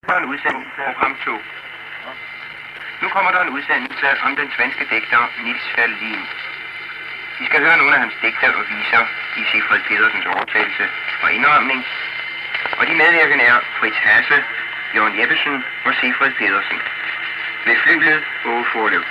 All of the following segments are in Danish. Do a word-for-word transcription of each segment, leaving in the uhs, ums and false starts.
Der er en udsendelse program to. Nu kommer der en udsendelse om den svenske digter Niels Ferlin. Vi skal høre nogle af hans digter og viser i Sigfrid Pedersens overtagelse og indramning. Og de medvirkende er Fritz Hasse, Jørgen Jeppesen og Sigfrid Pedersen. Ved flyglet Åge Forløb.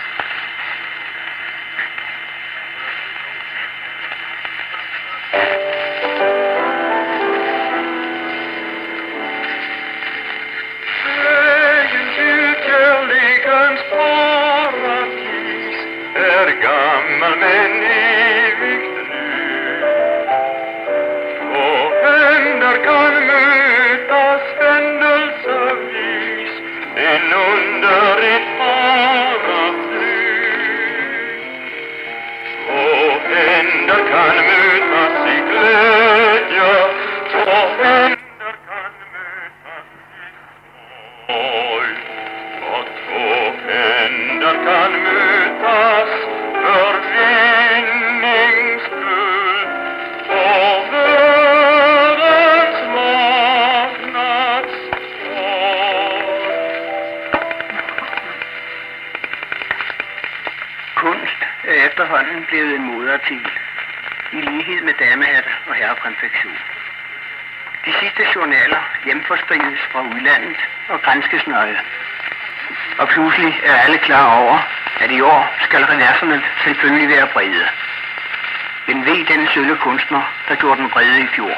Efterhånden blevet en moderartikel, i lighed med damehatter og herrekonfektion. De sidste journaler hjemforskrives fra udlandet og granskes nøje. Og pludselig er alle klar over, at i år skal reverserne selvfølgelig være brede. Men ved den sølle kunstner, der gjorde den brede i fjor.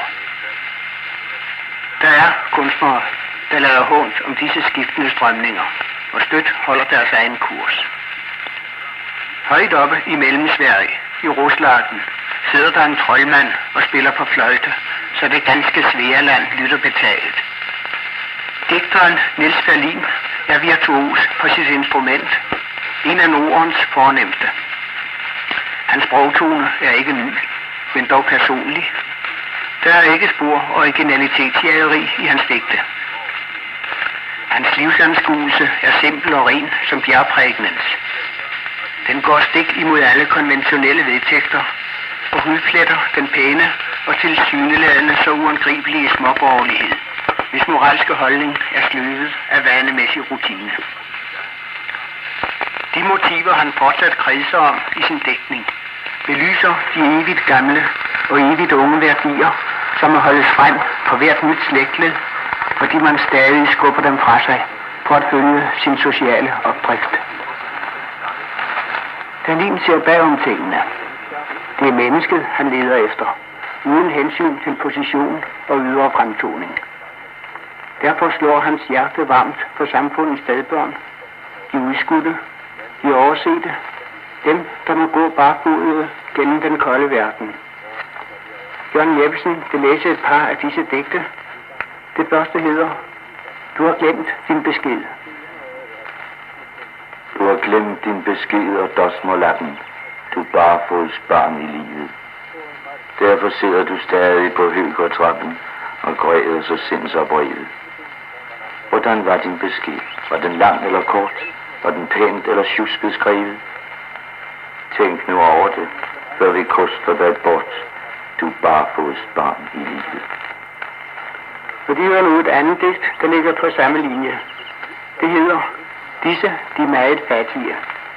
Der er kunstnere, der lader hånt om disse skiftende strømninger, og støt holder deres egen kurs. Højt oppe i Mellemsverige, i Roslagen, sidder der en troldmand og spiller på fløjte, så det ganske Svealand lytter betaget. Digteren Niels Ferlin er virtuos på sit instrument, en af Nordens fornemste. Hans sprogtone er ikke ny, men dog personlig. Der er ikke spor originalitetsjageri i hans digte. Hans livsanskuelse er simpel og ren som bjergprægnens. Den går stik imod alle konventionelle vedtægter og hudfletter den pæne og tilsyneladende så uangribelige småborgerlighed, hvis moralske holdning er sløvet af vanemæssig rutine. De motiver, han fortsat kredser om i sin digtning, belyser de evigt gamle og evigt unge værdier, som må holdes frem på hvert nyt slægtled, fordi man stadig skubber dem fra sig for at følge sin sociale opdrift. Ferlin ser bagom tingene. Det er mennesket, han leder efter, uden hensyn til position og ydre fremtoning. Derfor slår hans hjerte varmt for samfundets stedbørn, de udskudte, de oversete, dem, der må gå barfodet gennem den kolde verden. Jørgen Jeppesen vil læse et par af disse digte. Det første hedder, Du har glemt din besked. Du har glemt din besked og dosmerlappen, du barfods barn i livet. Derfor sidder du stadig på høgårdtrappen og græder så sindsoprevet. Hvordan var din besked? Var den lang eller kort? Var den pænt eller tjusket skrevet? Tænk nu over det, før vi koster dig bort, du barfods barn i livet. For det er nu et andet digt, der ligger på samme linje. Det hedder, Disse, de meget fattige.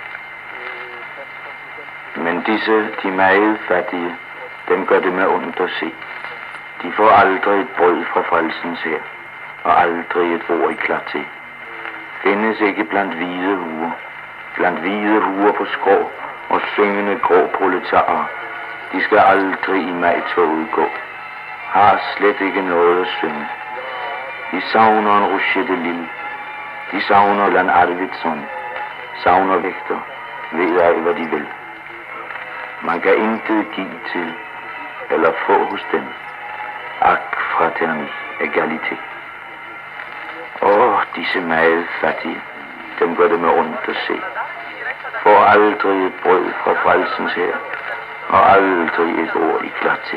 Men disse, de meget fattige, dem gør det med ondt at se. De får aldrig et brød fra frelsens her, og aldrig et ord i klarté. Findes ikke blandt hvide huer, blandt hvide huer på skrå og syngende grå proletarer. De skal aldrig i magtoget gå, har slet ikke noget at synge. De savner en Rochette Lille. De savner Land Arvidsson, savner vægter, ved ej hvad de vil. Man kan intet give til, eller få hos dem. Ak, fraterni, egalité. Åh, disse meget fattige, dem gør det med ondt at se. Får aldrig et brød fra frelsens her, og aldrig et ord i klarté.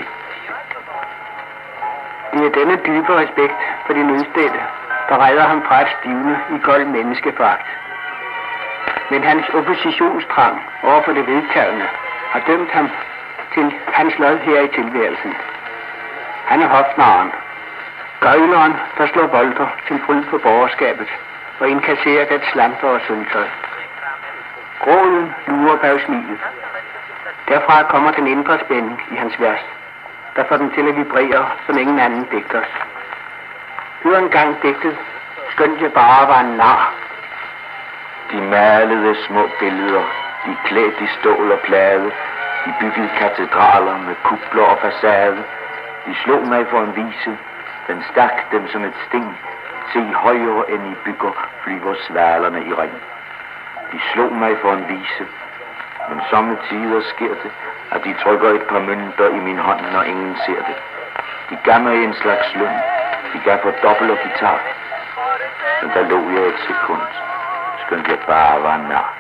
Det er denne dybe respekt for de nødstedte, der redder ham fra at stivne i kold menneskeforagt. Men hans oppositionstrang over for det vedtagende har dømt ham til hans lod her i tilværelsen. Han er hofnaren, Gøjleren, der slår bolter til fryd på borgerskabet og inkasserer dets slanter og sølvtøj. Gråden lurer bag smilet. Derfra kommer den indre spænding i hans vers, der får den til at vibrere som ingen anden digters. Hør engang digtet, skønt jeg bare var en nar. De malede små billeder, de klædt i stål og plade, de byggede katedraler med kupler og facade. De slog mig for en vise, den stak dem som et sting. Se højere end I bygger, flyver svalerne i ring. De slog mig for en vise, men somme tider sker det, at de trykker et par mønter i min hånd, når ingen ser det. De gav mig en slags løn, de gav for dobbelt og guitar, men der lå jeg et sekund, skønt jeg bare var en nar.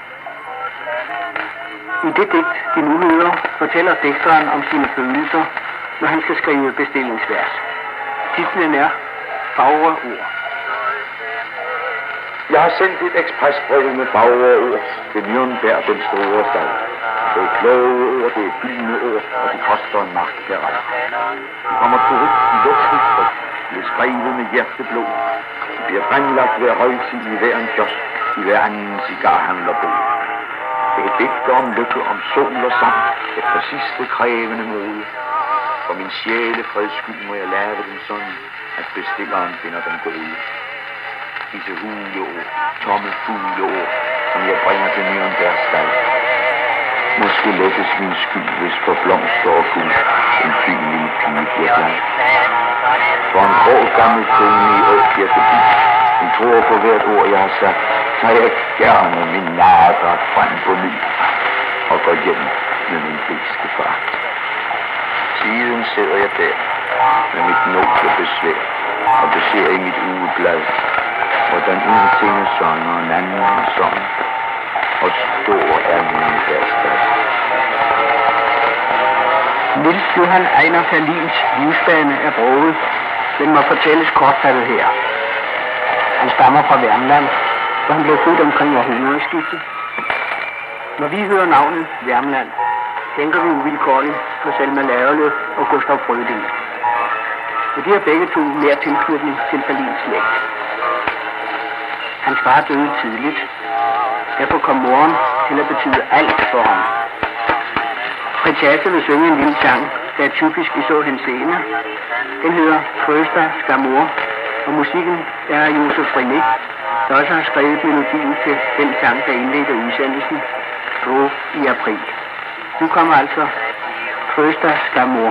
I det digt, vi nu hører, fortæller digteren om sine følelser, når han skal skrive bestillingsvers. Titlen er Fagre ord. Jeg har sendt et ekspresbrev med fagre ord til Nürnberg, den store stad. Det er kloge ord, det er gyldne ord, og det koster en magt heri. De kommer trygt i luftskrift, de er skrevet med hjerteblod. De bliver fremlagt ved højtid i hver en kiosk, i hver anden cigarhandlerbod. Det er digter om lykke, om sol og sang, efter sidste krævende mode. For min sjælefreds skyld må jeg lave dem sådan, at bestilleren finder dem gode. Disse huleord, tomme fugleord, som jeg bringer til Nürnbergs stad. Måske lettes min skyld, hvis for blomster og guld en fin lille pige bliver glad. For en grå gammel kone i Åbjerg forbi, en tror på hvert ord jeg har sagt, tager jeg gerne min naredræt frem på ny og går hjem med min bedste far. Siden sidder jeg der med mit noble besvær og beser i mit ugeblad, hvordan en ting er sådan og en anden er sådan, og stor er min værstad. Niels Johan Ejner Ferlins livsbane er broget, men må fortælles kortfattet her. Han stammer fra Værmland, hvor han blev født omkring århundredeskiftet. Når vi hører navnet Værmland, tænker vi uvilkårligt på Selma Lagerlöf og Gustav Fröding. Og de har begge to mere tilknytning til Ferlins slægt. Hans far døde tidligt. Derfor kom moren til at betyde alt for ham. Fritjase vil synge en lille sang, der er typisk i så henseende. Den hedder Trøster skal mor, og musikken er af Josef René, der også har skrevet melodien til den sang, der indledte udsendelsen, Rå i april. Nu kommer altså Trøster skal mor.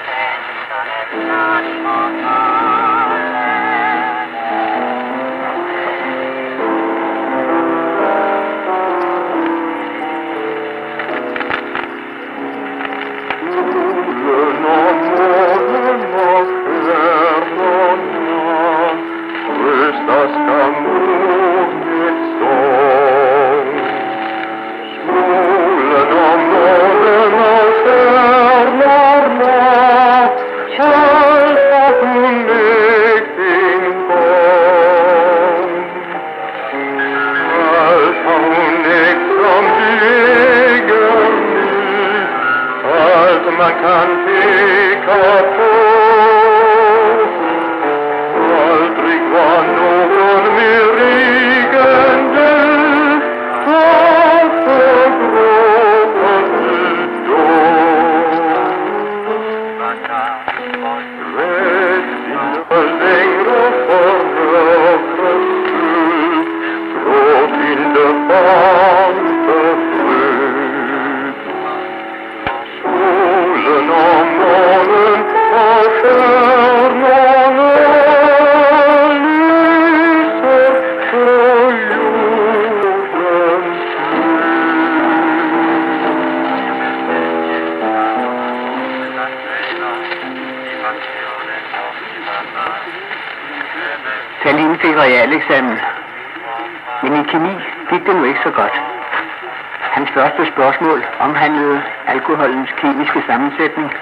Ferlin fik realeksamen, men i kemi gik det nu ikke så godt. Hans første spørgsmål omhandlede alkoholens kemiske sammensætning.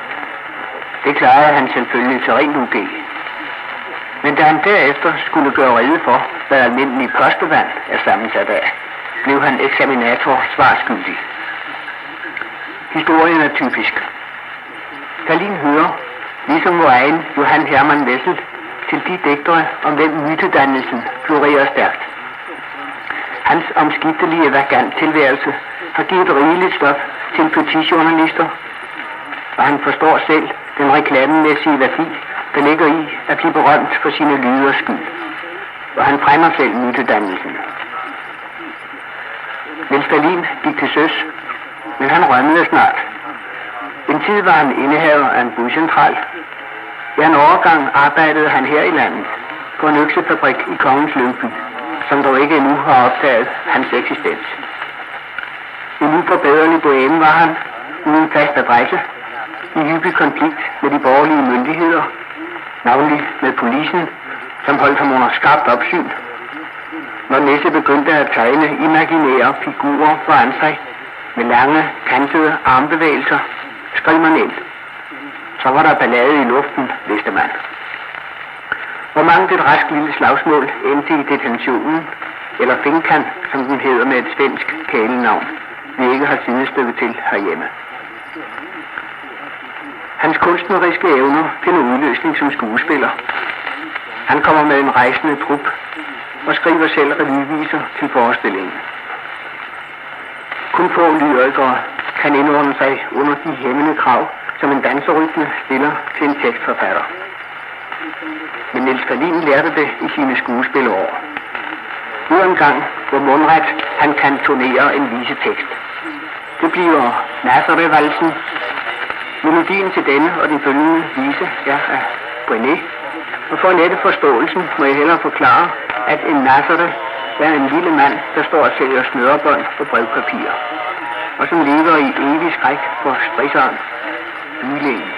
Det klarede han selvfølgelig til rent U G. Men da han derefter skulle gøre rede for, hvad almindelig postevand er sammensat af, blev han eksaminator svarskyldig. Historien er typisk. Ferlin hører, ligesom vor egen Johan Hermann Wessel, til de digtere, om hvem mytedannelsen florerer stærkt. Hans omskiftelige vagant tilværelse har givet rigeligt stof til politijournalister, og han forstår selv den reklamemæssige værdi, der ligger i at blive berømt for sine lyders skyld. Og han fremmer selv mytedannelsen. Niels Ferlin gik til søs, men han rømmede snart. En tid var han indehaver af en buscentral. I en overgang arbejdede han her i landet på en øksefabrik i Kongens Lyngby, som dog ikke endnu har opdaget hans eksistens. En uforbederlig boheme var han, uden fast adresse, i hyppig konflikt med de borgerlige myndigheder, navnlig med polisen, som holdt ham under skarpt opsyn. Når Nisse begyndte at tegne imaginære figurer foran sig, med lange, kantede armbevægelser, skrev man ind. Så var der ballade i luften, vidste man. Hvor mange et rask lille slagsmål endte i detentionen, eller finkan, som den hedder med et svensk kælenavn, vi ikke har sidestykke til herhjemme. Hans kunstneriske evner finder udløsning som skuespiller. Han kommer med en rejsende trup og skriver selv revyviser til forestillingen. Kun få lyrikere kan indordne sig under de hæmmende krav, som en danserytme stiller til en tekstforfatter. Men Niels Ferlin lærte det i sine skuespillerår. Nu en gang, hvor mundret han kan turnere en visetekst. Det bliver Nazareth-valsen. Melodien til denne og den følgende vise er af Brené. Og for at lette forståelsen må jeg hellere forklare, at en Nazareth er en lille mand, der står og sælger snørebånd på brevpapir, og som lever i evig skræk for strisseren, Ylingen.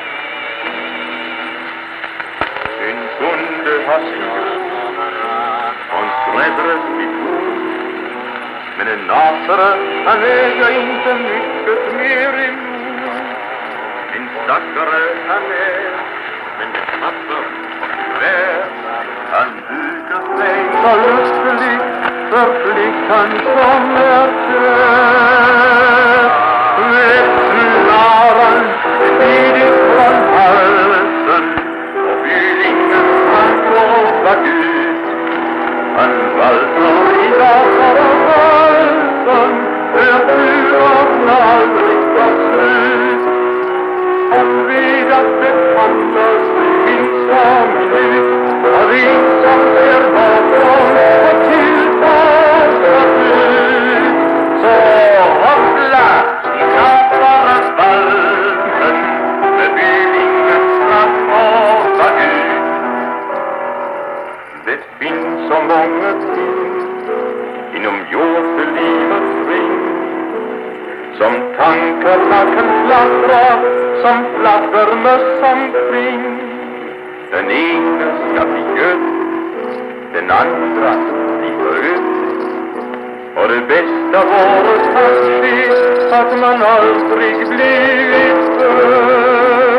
En kunde har siget och skräddret vid bord, men en Nazareth, han äger inte mycket mer emot. En stackare han är, men det passar och tyvärr. Han hukar sig så lustelig för flickan som är kär. Växlaran tidigt från halsen och bylingen han klåpat ut. Han valsar i dagar och valsen, hör turen aldrig tar slut. Och vid att behandlas minsta minut, och vi som ser bakom och tilltalar ut, så hoppla i Nazareth-valsen med bylingen frammåta ut. Det finns så många ting inom jordlivets ring, som tankarna kan fladdra som fladdermöss omkring. Den ena ska bli gött, den andra bli förött. Och det bästa vore kanske att man aldrig blivit född.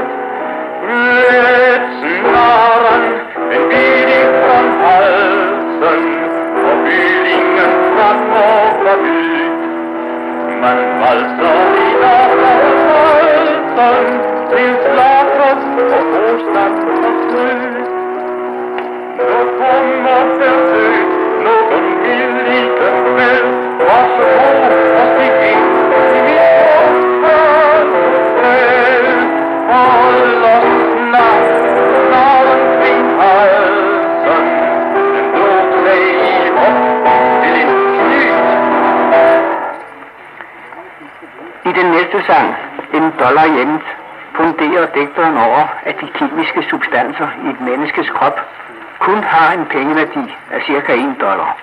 Rädsnaran, en bidig från halsen och bylingen framåt ut. Man valsar i dagar och valsen till slagras och årsnatt och slut. Då kommer det ut någon mild liten kväll, varsågod och stig in i mitt hoppfäll. Håll oss snabbt, snaren kring halsen, den drog sig upp till en knyt. I den næste sang, En dollar hjemme, funderer digteren over, at de kemiske substanser i et menneskes krop kun har en pengeværdi af cirka en dollar.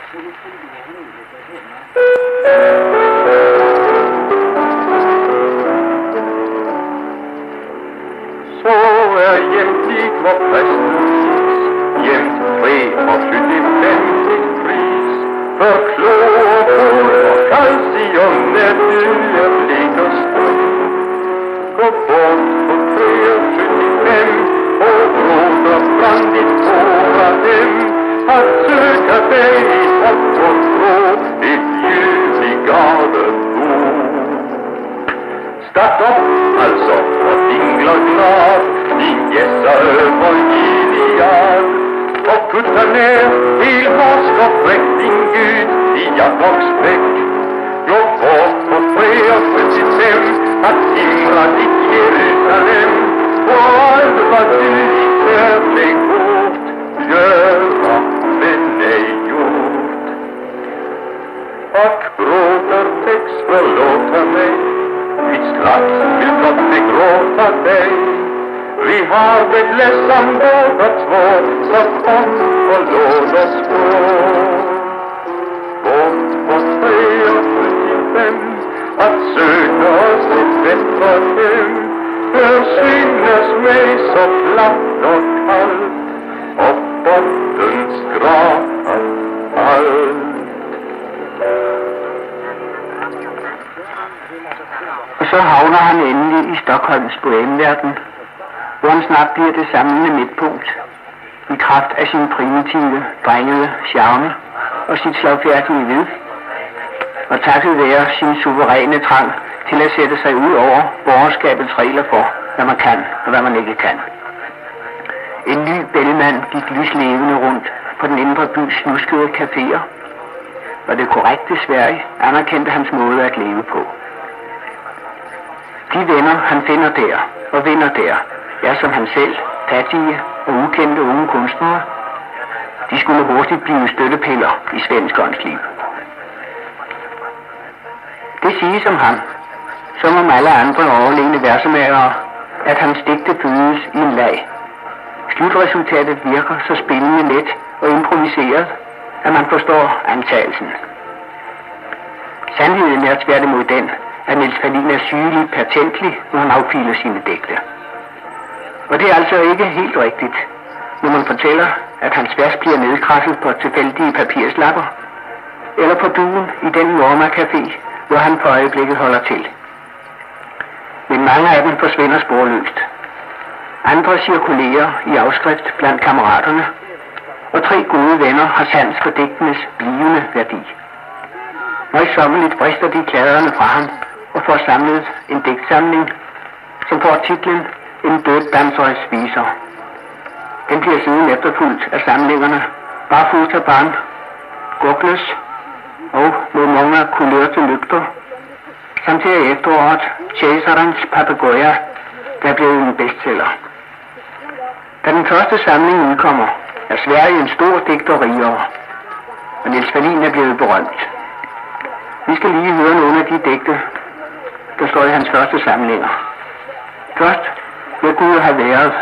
Så er jämtligt var prästens jämt tre och sjuttiofem till pris. För klor och kalcium när du är blik och stum. Gå bort på tre och sjuttiofem och gråta fram ditt svåra hem. Att söka dig i hopp och tro, ditt ljus i galet bord. Start upp alltså och dingla glad, din gässa över Gilead. stræk din Gud i Jakobsbæk. Jo fort på treogfyrre at himler dit Jerusalem, hvor alt var dyrt der blev gjort, gjøre vende gjort. Og gråter tekst forlåter mig, mit skratt vil godt begråta dig. Vi har det ledsamt båda två, så kom och låt oss gå. Bort på treogfyrtiofem, att söka oss ett bättre hem. Hör synes mig så platt och kallt, och botten skrapar allt. Og så havner han endelig i Stockholms bohemverden, hvor han snart bliver det samlende midtpunkt, i kraft af sin primitive, drengede charme og sit slagfærdige vid, og takket være sin suveræne trang til at sætte sig ud over borgerskabets regler for, hvad man kan og hvad man ikke kan. En ny bellemand gik lyslevende rundt på den indre bys snuskede caféer, og det korrekte Sverige anerkendte hans måde at leve på. De venner, han finder der og vinder der, er som han selv, fattige og ukendte unge kunstnere. De skulle hurtigt blive støttepiller i svensk åndsliv. Det siges om ham, som om alle andre overlegne versemagere, at hans digte fødes i en lag. Slutresultatet virker så spillende let og improviseret, at man forstår antagelsen. Sandheden er tværtimod den, at Niels Ferlin er sygelig patentlig, når han affiler sine digte. Og det er altså ikke helt rigtigt, når man fortæller, at hans vers bliver nedkrasset på tilfældige papirslapper, eller på duen i den Norma Café, hvor han for øjeblikket holder til. Men mange af dem forsvinder sporløst. Andre cirkulerer i afskrift blandt kammeraterne, og tre gode venner har sans for digtenes blivende værdi. Nøjsommeligt brister de kladerne fra ham og får samlet en digtsamling, som får titlen En død dansøjs viser. Den bliver siden efterfulgt af samlingerne Barfotabarn, Gokles og Med mange kulørte lygter, samt her i efteråret Cæsarens Papagoja, der blev en bestseller. Da den første samling udkommer, er Sverige en stor digter rigere, og Niels Ferlin er blevet berømt. Vi skal lige høre nogle af de digte, der står i hans første samlinger. Først, hvad kunne have været?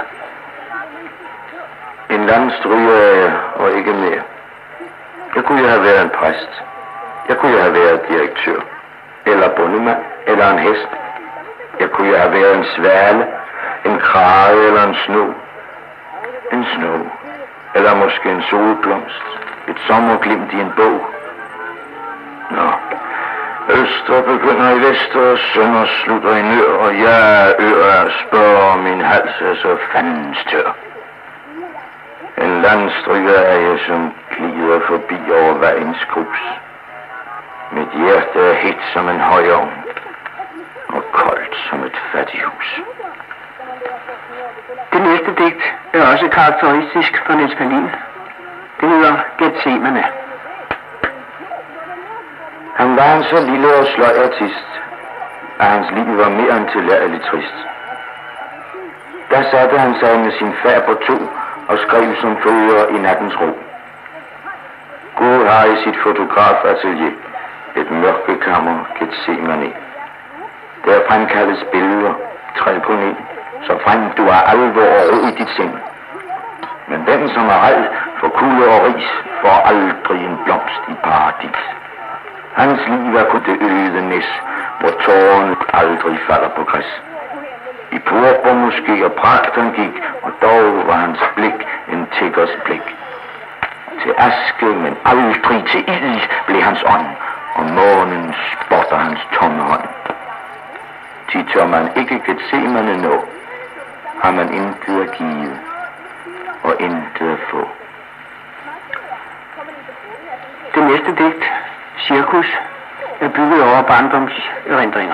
En landstryger er jeg, og ikke mere. Jeg kunne have været en præst. Jeg kunne have været direktør. Eller bondemand. Eller en hest. Jeg kunne have været en svale. En krage eller en sno. En sno. Eller måske en solblomst. Et sommerglimt i en bog. Nå. Øster begynder i vester, og sønder slutter i nør, og jeg ører spørger, min hals er så fandens tør. En landstryger er jeg, som glider forbi over vejens krus. Mit hjerte er hit som en højovn, og koldt som et fattighus. Det næste digt er også karakteristisk for Niels Ferlin. Det hedder Gethsemane. Han var en så lille og sløj artist, at hans liv var mere end tilærligt trist. Der satte han sig med sin færd på to og skrev som følger i nattens ro. Gud har i sit fotografatelier et mørkekammer Gethsemane. Der fremkaldes billeder, tre på ni, så frem du har alvor og ro i dit sind. Men den, som er red for kulde og ris, får aldrig en blomst i paradis. Hans liv er kun det øde næs, hvor tårerne aldrig falder på græs. I purpur måske og pragt han gik, og dog var hans blik en tiggers blik. Til aske, men aldrig til ild, blev hans ånd, og månen spotter hans tomme hånd. Til tør man ikke Gethsemane nå, har man intet at give, og intet at få. Det næste digt, Cirkus, er bygget over barndoms erindringer.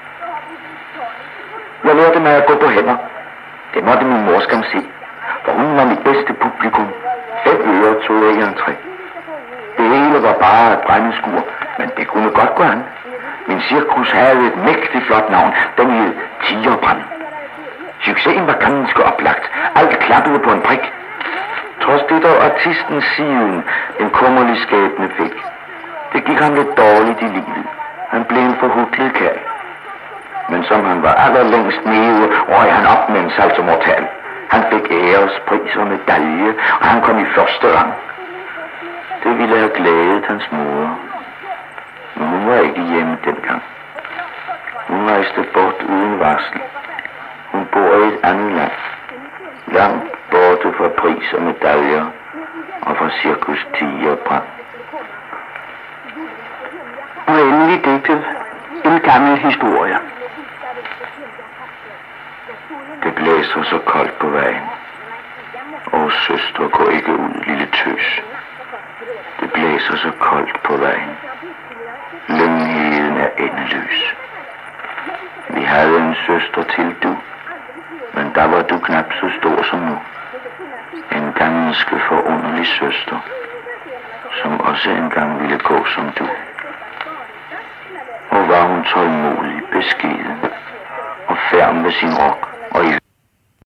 Jeg lærte mig at gå på hænder. Det måtte min mor skam se, for hun var mit bedste publikum. Fem øre tog jeg i entré. Det hele var bare et brændeskur, men det kunne godt gå an. Min cirkus havde et mægtigt flot navn, den hed Tigerbrand. Succesen var ganske oplagt. Alt klappede på en prik. Trods det dog artistens siven en kummerlig skæbne fik. Det gik ham lidt dårligt i livet. Han blev en forhutlet kald. Men som han var allerlængst nede, røg han op med en saltomortal. Han fik ærespris og medalje, og han kom i første rang. Det ville have glædet hans mor. Men hun var ikke hjemme dengang. Hun rejste bort uden varsel. Hun bor i et andet land. Langt borte fra pris og medaljer og fra cirkus Tigerbrand. Og endelig digtet en gammel historie. Det blæser så koldt på vejen. Og søstre, gå ikke ud, lille tøs. Det blæser så koldt på vejen. Længeheden er endeløs. Vi havde en søster til du, men der var du knap så stor som nu. En ganske forunderlig søster, som også engang ville gå som du. Og var hun tålmodig, beskeden og færm med sin rok og i